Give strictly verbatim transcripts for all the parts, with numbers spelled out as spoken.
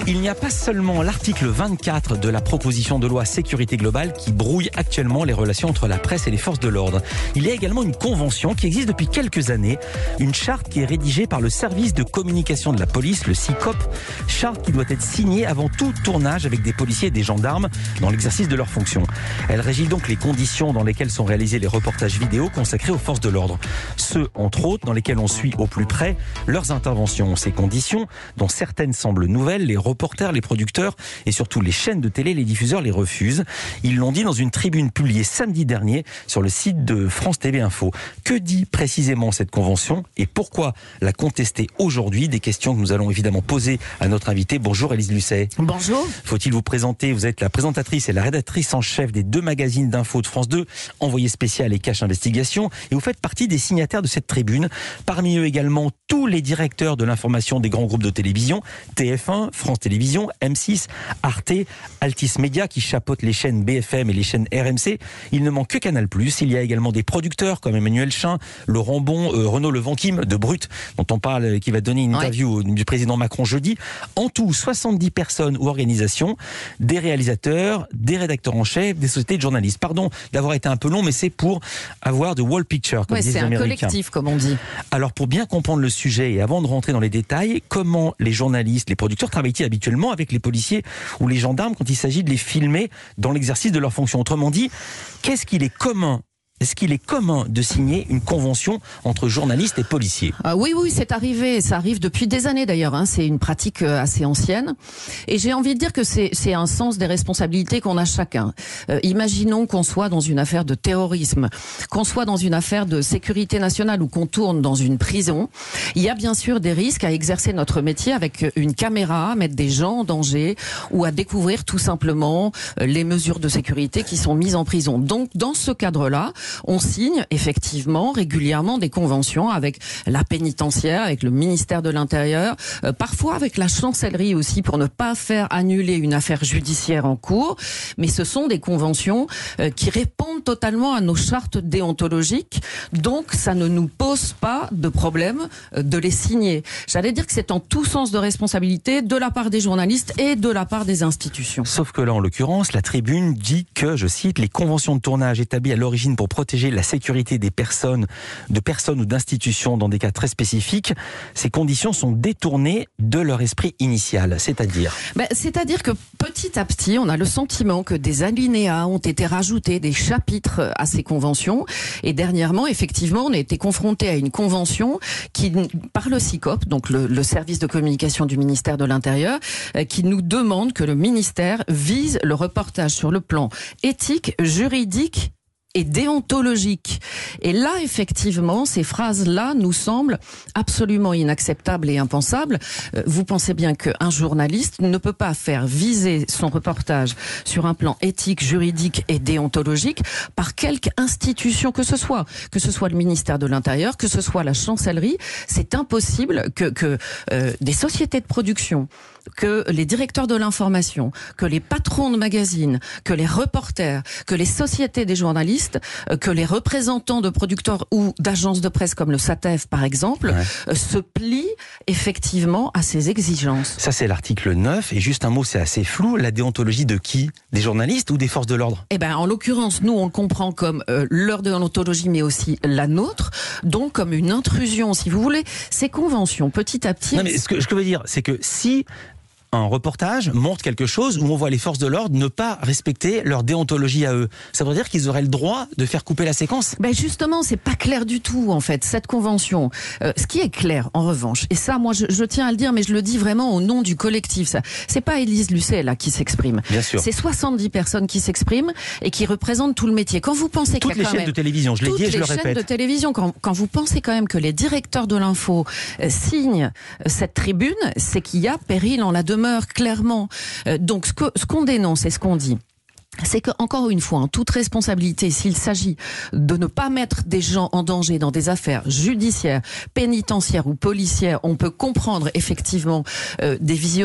Il n'y a pas seulement l'article vingt-quatre de la proposition de loi sécurité globale qui brouille actuellement les relations entre la presse et les forces de l'ordre. Il y a également une convention qui existe depuis quelques années, une charte qui est rédigée par le service de communication de la police, le S I C O P, charte qui doit être signée avant tout tournage avec des policiers et des gendarmes dans l'exercice de leurs fonctions. Elle régit donc les conditions dans lesquelles sont réalisés les reportages vidéo consacrés aux forces de l'ordre. Ceux, entre autres, dans lesquels on suit au plus près leurs interventions. Ces conditions, dont certaines semblent nouvelles, les reporters, les producteurs et surtout les chaînes de télé, les diffuseurs les refusent. Ils l'ont dit dans une tribune publiée samedi dernier sur le site de France T V Info. Que dit précisément cette convention et pourquoi la contester aujourd'hui? Des questions que nous allons évidemment poser à notre invité. Bonjour Élise Lucet. Bonjour. Faut-il vous présenter? Vous êtes la présentatrice et la rédactrice en chef des deux magazines d'info de France deux, envoyé spécial et Cache Investigation, et vous faites partie des signataires de cette tribune. Parmi eux également tous les directeurs de l'information des grands groupes de télévision, T F un, France Télévisions, M six, Arte, Altis Média qui chapeautent les chaînes B F M et les chaînes R M C. Il ne manque que Canal plus. Il y a également des producteurs comme Emmanuel Chin, Laurent Bon, euh, Renaud Levanquim de Brut, dont on parle, qui va donner une interview ouais. du président Macron jeudi. En tout, soixante-dix personnes ou organisations, des réalisateurs, des rédacteurs en chef, des sociétés de journalistes. Pardon d'avoir été un peu long, mais c'est pour avoir de wall picture, comme ouais, disent les Américains. C'est un collectif, comme on dit. Alors, pour bien comprendre le sujet et avant de rentrer dans les détails, comment les journalistes, les producteurs travaillent-ils habituellement avec les policiers ou les gendarmes quand il s'agit de les filmer dans l'exercice de leur fonction? Autrement dit, qu'est-ce qu'il est commun Est-ce qu'il est commun de signer une convention entre journalistes et policiers? Ah oui, oui, c'est arrivé. Ça arrive depuis des années d'ailleurs. Hein. C'est une pratique assez ancienne. Et j'ai envie de dire que c'est, c'est un sens des responsabilités qu'on a chacun. Euh, imaginons qu'on soit dans une affaire de terrorisme, qu'on soit dans une affaire de sécurité nationale ou qu'on tourne dans une prison. Il y a bien sûr des risques à exercer notre métier avec une caméra, à mettre des gens en danger ou à découvrir tout simplement les mesures de sécurité qui sont mises en prison. Donc, dans ce cadre-là, on signe effectivement régulièrement des conventions avec la pénitentiaire, avec le ministère de l'Intérieur, euh, parfois avec la chancellerie aussi pour ne pas faire annuler une affaire judiciaire en cours. Mais ce sont des conventions euh, qui répondent totalement à nos chartes déontologiques. Donc ça ne nous pose pas de problème euh, de les signer. J'allais dire que c'est en tout sens de responsabilité de la part des journalistes et de la part des institutions. Sauf que là, en l'occurrence, la tribune dit que, je cite, les conventions de tournage établies à l'origine pour protéger la sécurité des personnes, de personnes ou d'institutions dans des cas très spécifiques, ces conditions sont détournées de leur esprit initial, c'est-à-dire ben, C'est-à-dire que petit à petit, on a le sentiment que des alinéas ont été rajoutés, des chapitres à ces conventions, et dernièrement, effectivement, on a été confronté à une convention qui, par le S I C O P, donc le, le service de communication du ministère de l'Intérieur, qui nous demande que le ministère vise le reportage sur le plan éthique, juridique et déontologique. Et là, effectivement, ces phrases-là nous semblent absolument inacceptables et impensables. Vous pensez bien qu'un journaliste ne peut pas faire viser son reportage sur un plan éthique, juridique et déontologique par quelque institution que ce soit, que ce soit le ministère de l'Intérieur, que ce soit la chancellerie. C'est impossible que, que euh, des sociétés de production, que les directeurs de l'information, que les patrons de magazines, que les reporters, que les sociétés des journalistes, que les représentants de producteurs ou d'agences de presse comme le SATEF par exemple, ouais. se plient effectivement à ces exigences. Ça c'est l'article neuf, et juste un mot, c'est assez flou, la déontologie de qui? Des journalistes ou des forces de l'ordre? Eh ben, en l'occurrence, nous on le comprend comme euh, leur déontologie mais aussi la nôtre, donc comme une intrusion si vous voulez. Ces conventions petit à petit... Non mais ce que je veux dire, c'est que si un reportage montre quelque chose où on voit les forces de l'ordre ne pas respecter leur déontologie à eux, ça veut dire qu'ils auraient le droit de faire couper la séquence? Ben justement, c'est pas clair du tout en fait, cette convention. Euh, ce qui est clair en revanche, et ça moi je, je tiens à le dire, mais je le dis vraiment au nom du collectif, ça, c'est pas Élise Lucet là qui s'exprime. Bien sûr. C'est soixante-dix personnes qui s'expriment et qui représentent tout le métier. Quand vous pensez toutes qu'il y a les quand chaînes même, de télévision, je l'ai dit et je le répète. Toutes les chaînes de télévision, quand, quand vous pensez quand même que les directeurs de l'info euh, signent euh, cette tribune, c'est qu'il y a péril en la demeure, clairement. Euh, donc ce, que, ce qu'on dénonce et ce qu'on dit, c'est que, encore une fois, en toute responsabilité, s'il s'agit de ne pas mettre des gens en danger dans des affaires judiciaires, pénitentiaires ou policières, on peut comprendre effectivement euh, des visionnages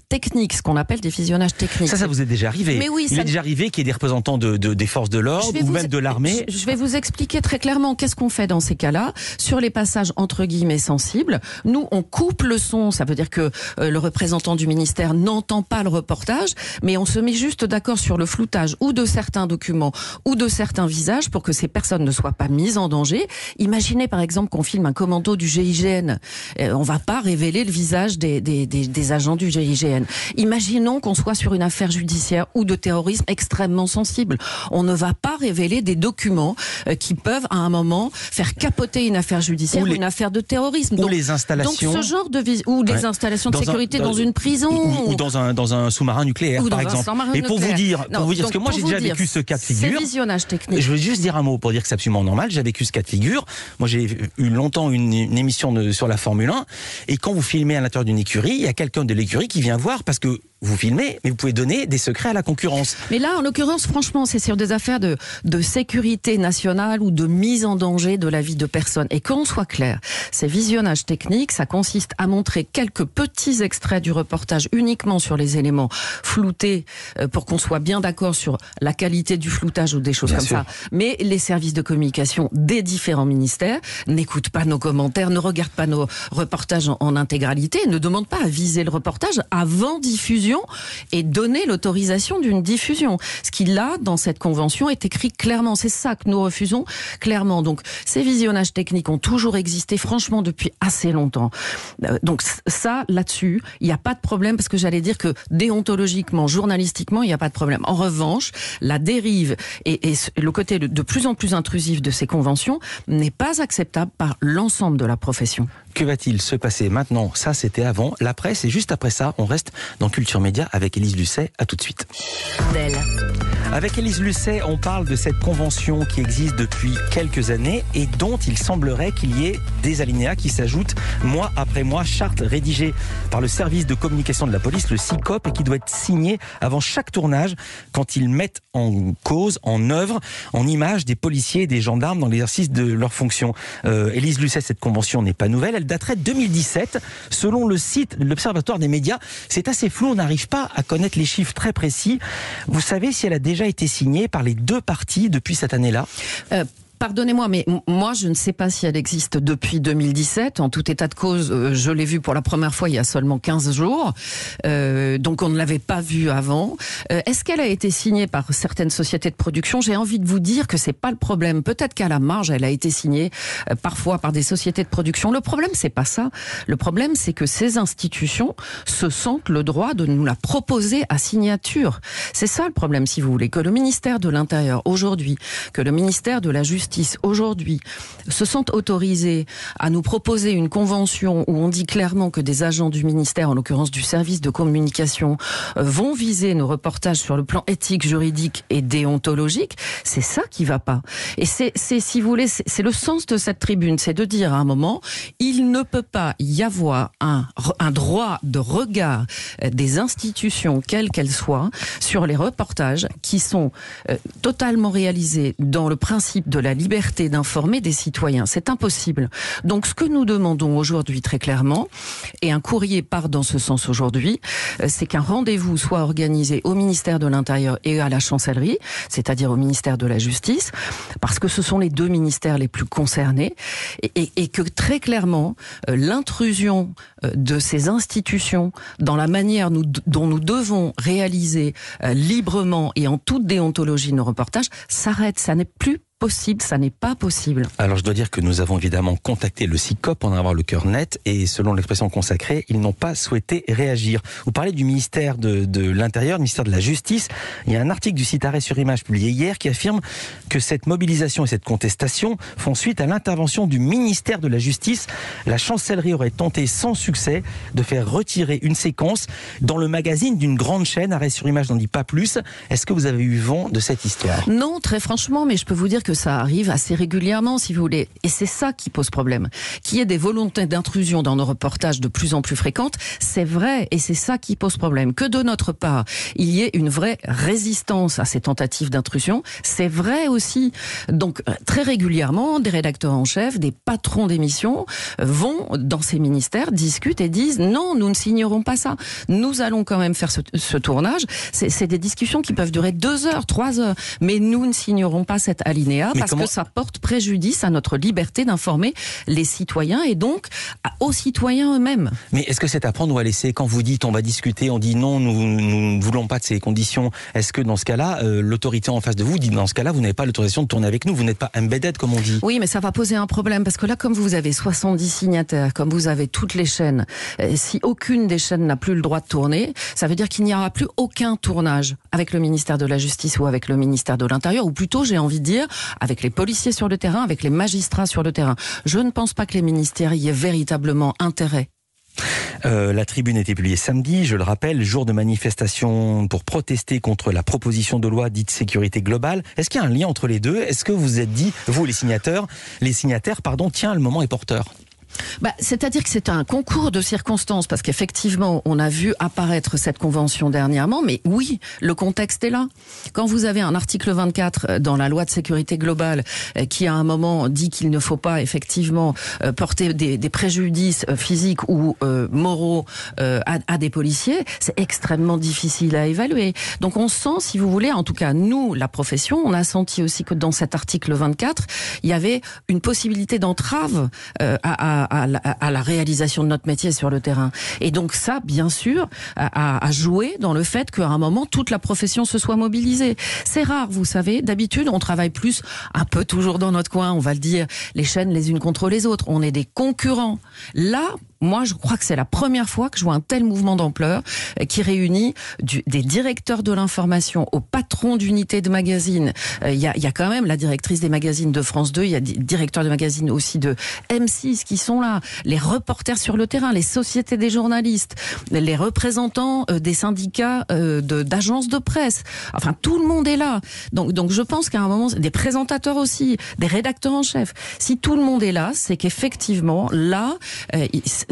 techniques, ce qu'on appelle des visionnages techniques. Ça, ça vous est déjà arrivé. Mais oui, Il ça... est déjà arrivé qu'il y ait des représentants de, de, des forces de l'ordre ou vous... même de l'armée. Je, je vais vous expliquer très clairement qu'est-ce qu'on fait dans ces cas-là. Sur les passages entre guillemets sensibles, nous, on coupe le son. Ça veut dire que euh, le représentant du ministère n'entend pas le reportage, mais on se met juste d'accord sur le floutage ou de certains documents ou de certains visages pour que ces personnes ne soient pas mises en danger. Imaginez par exemple qu'on filme un commando du G I G N. Euh, on va pas révéler le visage des, des, des, des agents du G I G N. Imaginons qu'on soit sur une affaire judiciaire ou de terrorisme extrêmement sensible. On ne va pas révéler des documents euh, qui peuvent à un moment faire capoter une affaire judiciaire ou, les, ou une affaire de terrorisme. Ou donc, les installations. Donc ce genre de vis- ou des ouais. installations de dans sécurité un, dans, dans une prison ou, ou dans un dans un sous-marin nucléaire ou par dans exemple. Un sous-marin Et pour nucléaire. vous dire, non, pour vous dire, parce que moi j'ai déjà dire, vécu ce cas de figure. C'est visionnage technique. Je veux juste dire un mot pour dire que c'est absolument normal. J'ai vécu ce cas de figure. Moi j'ai eu longtemps une, une émission de, sur la Formule un et quand vous filmez à l'intérieur d'une écurie, il y a quelqu'un de l'écurie qui vient voir parce que vous filmez, mais vous pouvez donner des secrets à la concurrence. Mais là, en l'occurrence, franchement, c'est sur des affaires de, de sécurité nationale ou de mise en danger de la vie de personnes. Et qu'on soit clair, ces visionnages techniques, ça consiste à montrer quelques petits extraits du reportage uniquement sur les éléments floutés euh, pour qu'on soit bien d'accord sur la qualité du floutage ou des choses bien comme sûr. Ça. Mais les services de communication des différents ministères n'écoutent pas nos commentaires, ne regardent pas nos reportages en, en intégralité, ne demandent pas à viser le reportage avant diffusion et donner l'autorisation d'une diffusion. Ce qui, là, dans cette convention, est écrit clairement. C'est ça que nous refusons clairement. Donc, ces visionnages techniques ont toujours existé, franchement, depuis assez longtemps. Euh, donc, ça, là-dessus, il n'y a pas de problème, parce que j'allais dire que déontologiquement, journalistiquement, il n'y a pas de problème. En revanche, la dérive et, et le côté de, de plus en plus intrusif de ces conventions n'est pas acceptable par l'ensemble de la profession. Que va-t-il se passer maintenant? Ça, c'était avant. La presse, et juste après ça, on reste dans Culture Média avec Élise Lucet. À tout de suite. D'elle. Avec Élise Lucet, on parle de cette convention qui existe depuis quelques années et dont il semblerait qu'il y ait des alinéas qui s'ajoutent mois après mois. Charte rédigée par le service de communication de la police, le S I C O P, et qui doit être signée avant chaque tournage quand ils mettent en cause, en œuvre, en image des policiers et des gendarmes dans l'exercice de leurs fonctions. Euh, Élise Lucet, cette convention n'est pas nouvelle. Elle daterait de deux mille dix-sept. Selon le site de l'Observatoire des médias, c'est assez flou. On n'arrive pas à connaître les chiffres très précis. Vous savez si elle a déjà été signée par les deux parties depuis cette année-là? euh... Pardonnez-moi, mais moi, je ne sais pas si elle existe depuis deux mille dix-sept. En tout état de cause, euh, je l'ai vue pour la première fois il y a seulement quinze jours. Euh, donc, on ne l'avait pas vue avant. Euh, est-ce qu'elle a été signée par certaines sociétés de production? J'ai envie de vous dire que c'est pas le problème. Peut-être qu'à la marge, elle a été signée euh, parfois par des sociétés de production. Le problème, c'est pas ça. Le problème, c'est que ces institutions se sentent le droit de nous la proposer à signature. C'est ça le problème, si vous voulez. Que le ministère de l'Intérieur, aujourd'hui, que le ministère de la Justice, aujourd'hui, se sentent autorisés à nous proposer une convention où on dit clairement que des agents du ministère, en l'occurrence du service de communication, euh, vont viser nos reportages sur le plan éthique, juridique et déontologique, c'est ça qui va pas. Et c'est, c'est si vous voulez, c'est, c'est le sens de cette tribune, c'est de dire à un moment, il ne peut pas y avoir un, un droit de regard des institutions, quelles qu'elles soient, sur les reportages qui sont euh, totalement réalisés dans le principe de la liberté d'informer des citoyens. C'est impossible. Donc, ce que nous demandons aujourd'hui très clairement, et un courrier part dans ce sens aujourd'hui, c'est qu'un rendez-vous soit organisé au ministère de l'Intérieur et à la Chancellerie, c'est-à-dire au ministère de la Justice, parce que ce sont les deux ministères les plus concernés, et, et, et que très clairement, euh, l'intrusion euh, de ces institutions dans la manière nous, dont nous devons réaliser euh, librement et en toute déontologie nos reportages s'arrête. Ça n'est plus possible, ça n'est pas possible. Alors je dois dire que nous avons évidemment contacté le S I C O P pour en avoir le cœur net et selon l'expression consacrée, ils n'ont pas souhaité réagir. Vous parlez du ministère de, de l'Intérieur, du ministère de la Justice. Il y a un article du site Arrêt sur Image publié hier qui affirme que cette mobilisation et cette contestation font suite à l'intervention du ministère de la Justice. La chancellerie aurait tenté sans succès de faire retirer une séquence dans le magazine d'une grande chaîne. Arrêt sur Image n'en dit pas plus. Est-ce que vous avez eu vent de cette histoire? Non, très franchement, mais je peux vous dire que que ça arrive assez régulièrement, si vous voulez. Et c'est ça qui pose problème. Qu'il y ait des volontés d'intrusion dans nos reportages de plus en plus fréquentes, c'est vrai, et c'est ça qui pose problème. Que de notre part, il y ait une vraie résistance à ces tentatives d'intrusion, c'est vrai aussi. Donc, très régulièrement, des rédacteurs en chef, des patrons d'émissions vont dans ces ministères, discutent et disent non, nous ne signerons pas ça. Nous allons quand même faire ce, ce tournage. C'est, c'est des discussions qui peuvent durer deux heures, trois heures, mais nous ne signerons pas cet alinéa mais parce comment... que ça porte préjudice à notre liberté d'informer les citoyens et donc aux citoyens eux-mêmes. Mais est-ce que c'est à prendre ou à laisser? Quand vous dites on va discuter, on dit non, nous, nous ne voulons pas de ces conditions, est-ce que dans ce cas-là, euh, l'autorité en face de vous dit dans ce cas-là, vous n'avez pas l'autorisation de tourner avec nous, vous n'êtes pas embedded comme on dit? Oui, mais ça va poser un problème parce que là, comme vous avez soixante-dix signataires, comme vous avez toutes les chaînes, euh, si aucune des chaînes n'a plus le droit de tourner, ça veut dire qu'il n'y aura plus aucun tournage avec le ministère de la Justice ou avec le ministère de l'Intérieur, ou plutôt, j'ai envie de dire, avec les policiers sur le terrain, avec les magistrats sur le terrain. Je ne pense pas que les ministères y aient véritablement intérêt. Euh, la tribune a été publiée samedi, je le rappelle, jour de manifestation pour protester contre la proposition de loi dite sécurité globale. Est-ce qu'il y a un lien entre les deux? Est-ce que vous vous êtes dit, vous les signataires, les signataires, pardon, tiens, le moment est porteur? Bah, c'est-à-dire que c'est un concours de circonstances, parce qu'effectivement, on a vu apparaître cette convention dernièrement, mais oui, le contexte est là. Quand vous avez un article vingt-quatre dans la loi de sécurité globale qui, à un moment, dit qu'il ne faut pas, effectivement, porter des, des préjudices physiques ou euh, moraux euh, à, à des policiers, c'est extrêmement difficile à évaluer. Donc on sent, si vous voulez, en tout cas, nous, la profession, on a senti aussi que dans cet article vingt-quatre, il y avait une possibilité d'entrave euh, à, à À la, à la réalisation de notre métier sur le terrain. Et donc ça, bien sûr, a, a joué dans le fait qu'à un moment, toute la profession se soit mobilisée. C'est rare, vous savez. D'habitude, on travaille plus un peu toujours dans notre coin, on va le dire, les chaînes les unes contre les autres. On est des concurrents. Là, moi, je crois que c'est la première fois que je vois un tel mouvement d'ampleur qui réunit du, des directeurs de l'information aux patrons d'unités de magazines. Il euh, y, a, y a quand même la directrice des magazines de France deux, il y a des directeurs de magazines aussi de M six qui sont là, les reporters sur le terrain, les sociétés des journalistes, les représentants euh, des syndicats euh, de, d'agences de presse. Enfin, tout le monde est là. Donc, donc je pense qu'à un moment, des présentateurs aussi, des rédacteurs en chef. Si tout le monde est là, c'est qu'effectivement, là, euh,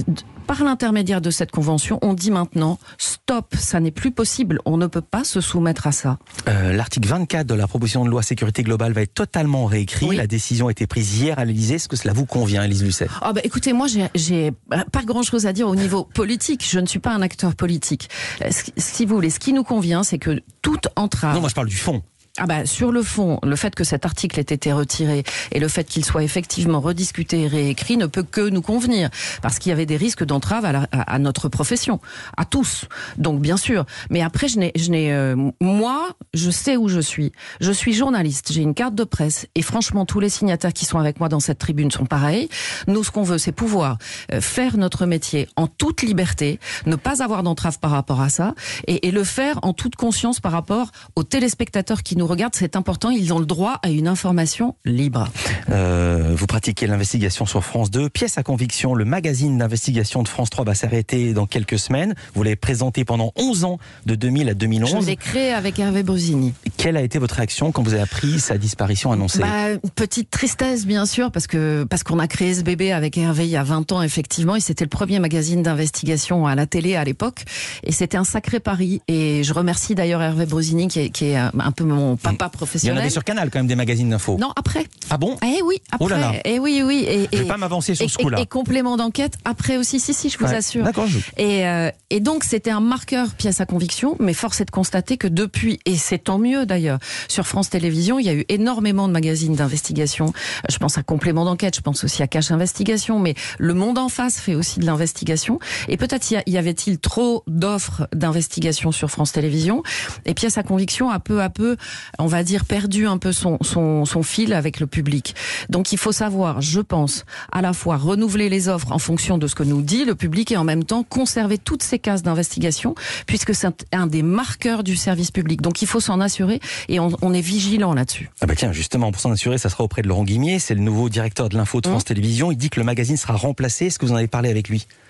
par l'intermédiaire de cette convention, on dit maintenant stop, ça n'est plus possible, on ne peut pas se soumettre à ça. Euh, l'article vingt-quatre de la proposition de loi sécurité globale va être totalement réécrit. Oui. La décision a été prise hier à l'Élysée. Est-ce que cela vous convient, Élise Lucet? Oh bah, écoutez, moi j'ai, j'ai pas grand-chose à dire au niveau politique. Je ne suis pas un acteur politique. Si vous voulez, ce qui nous convient, c'est que toute entrave... Non, moi je parle du fond. Ah bah, sur le fond, le fait que cet article ait été retiré et le fait qu'il soit effectivement rediscuté et réécrit ne peut que nous convenir, parce qu'il y avait des risques d'entrave à, la, à, à notre profession, à tous. Donc bien sûr, mais après je n'ai, je n'ai, euh, moi, je sais où je suis. Je suis journaliste, j'ai une carte de presse et franchement tous les signataires qui sont avec moi dans cette tribune sont pareils. Nous, ce qu'on veut, c'est pouvoir euh, faire notre métier en toute liberté, ne pas avoir d'entrave par rapport à ça et, et le faire en toute conscience par rapport aux téléspectateurs qui nous regarde, c'est important, ils ont le droit à une information libre. Euh, vous pratiquez l'investigation sur France deux. Pièce à conviction, le magazine d'investigation de France trois va s'arrêter dans quelques semaines. Vous l'avez présenté pendant onze ans, de deux mille à deux mille onze. Je l'ai créé avec Hervé Brusini. Quelle a été votre réaction quand vous avez appris sa disparition annoncée? Bah, une petite tristesse, bien sûr, parce que parce qu'on a créé ce bébé avec Hervé il y a vingt ans, effectivement, et c'était le premier magazine d'investigation à la télé à l'époque, et c'était un sacré pari. Et je remercie d'ailleurs Hervé Brusini, qui est, qui est un peu mon papa professionnel. Il y en avait sur Canal quand même des magazines d'info. Non, après. Ah bon? Eh oui, après. Oh là là. Eh oui, oui. Et, je vais et, pas m'avancer sur et, ce coup-là. Et, et complément d'enquête après aussi, si, si, je vous ouais. assure. D'accord. Je... Et, euh, et donc c'était un marqueur, pièce à conviction, mais force est de constater que depuis, et c'est tant mieux d'ailleurs, sur France Télévisions, il y a eu énormément de magazines d'investigation. Je pense à Complément d'enquête, je pense aussi à Cache Investigation, mais Le Monde en face fait aussi de l'investigation. Et peut-être y, y avait-il trop d'offres d'investigation sur France Télévisions. Et pièce à conviction a peu à peu, on va dire, perdu un peu son, son, son fil avec le public. Donc il faut savoir, je pense, à la fois renouveler les offres en fonction de ce que nous dit le public et en même temps conserver toutes ces cases d'investigation, puisque c'est un des marqueurs du service public. Donc il faut s'en assurer et on, on est vigilant là-dessus. Ah bah tiens, justement, pour s'en assurer, ça sera auprès de Laurent Guimier, c'est le nouveau directeur de l'info de France mmh. Télévisions. Il dit que le magazine sera remplacé. Est-ce que vous en avez parlé avec lui?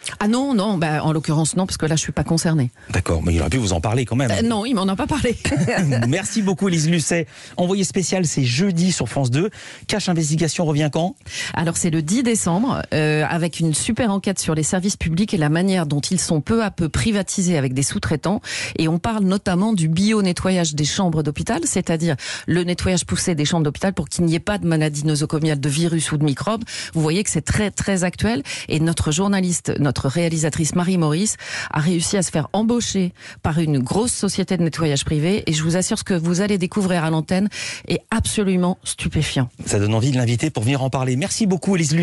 Ah non, non, bah, en l'occurrence non, parce que là je suis pas concernée. D'accord, mais il aurait pu vous en parler quand même. Euh, non, il m'en a pas parlé. Merci beaucoup Élise Lucet. Envoyé spécial, c'est jeudi sur France deux. Cache Investigation revient quand? Alors c'est le dix décembre, euh, avec une super enquête sur les services publics et la manière dont ils sont peu à peu privatisés avec des sous-traitants. Et on parle notamment du bio-nettoyage des chambres d'hôpital, c'est-à-dire le nettoyage poussé des chambres d'hôpital pour qu'il n'y ait pas de maladies nosocomiales, de virus ou de microbes. Vous voyez que c'est très très actuel. Et notre journaliste, notre réalisatrice Marie Maurice a réussi à se faire embaucher par une grosse société de nettoyage privé. Et je vous assure, ce que vous allez découvrir à l'antenne est absolument stupéfiant. Ça donne envie de l'inviter pour venir en parler. Merci beaucoup Élise Lucet.